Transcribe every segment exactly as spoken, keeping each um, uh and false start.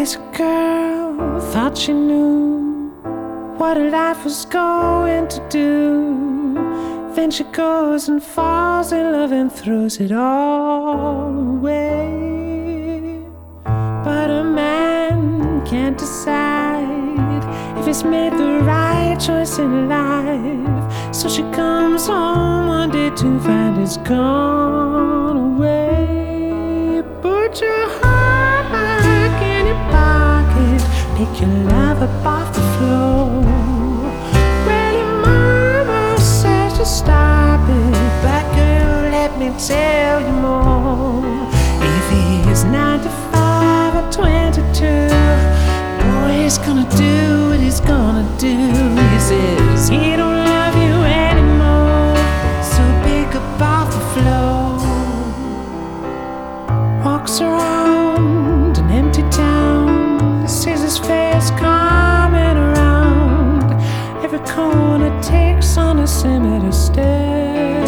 There's a girl, thought she knew what her life was going to do. Then she goes and falls in love and throws it all away. But a man can't decide if he's made the right choice in life. So she comes home one day to find it's gone away. Put your heart back in your pocket, pick your love up off the floor. Well, your mama says to stop it, but girl, let me tell you more. If he is nine to five or twenty-two, boy, he's gonna do what he's gonna do. He says he don't love you anymore, so pick up off the floor. Walks around an empty town, sees his face coming around every corner, takes on a similar stare.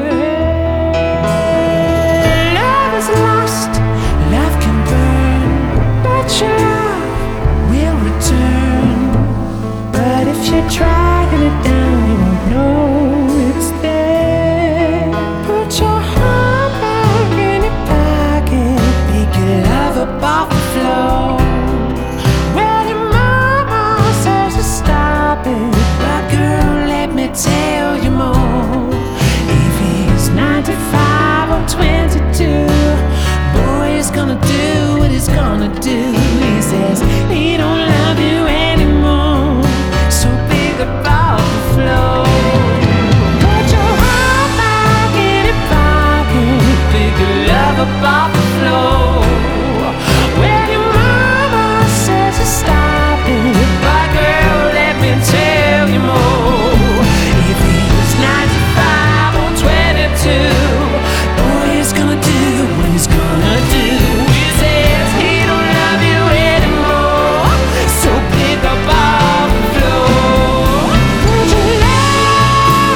Love is lost, love can burn, but your love will return. But if you're dragging it down, you won't know it's there. Put your heart back in your pocket, pick your love up off the floor. Well, your mama says to stop it, but girl, let me tell you more. If he's ninety-five or twenty-two, boy, he's gonna do what he's gonna do. He says he don't love you anymore, so pick up off the floor. Put your heart back in your pocket, pick your love up off the floor. Well, your mama says to stop it, but girl, let me tell you more. If he's ninety-five or twenty-two, boy, he's gonna do what he's gonna do. He says he don't love you anymore, so pick up off the floor. Put your love,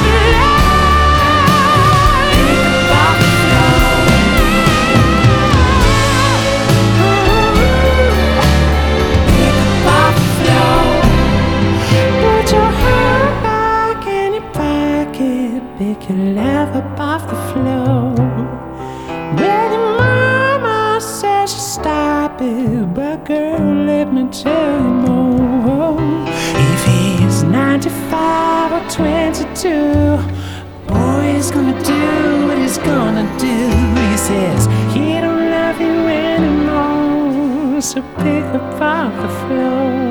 love, pick up off the floor. Pick up off the floor. Put your heart back in your pocket, pick your love up off the floor. Well, your mama says to stop it, but girl, let me tell you more. If he's ninety-five or twenty-two, boy, he's gonna do what he's gonna do. He says he don't love you anymore, so pick up off the floor.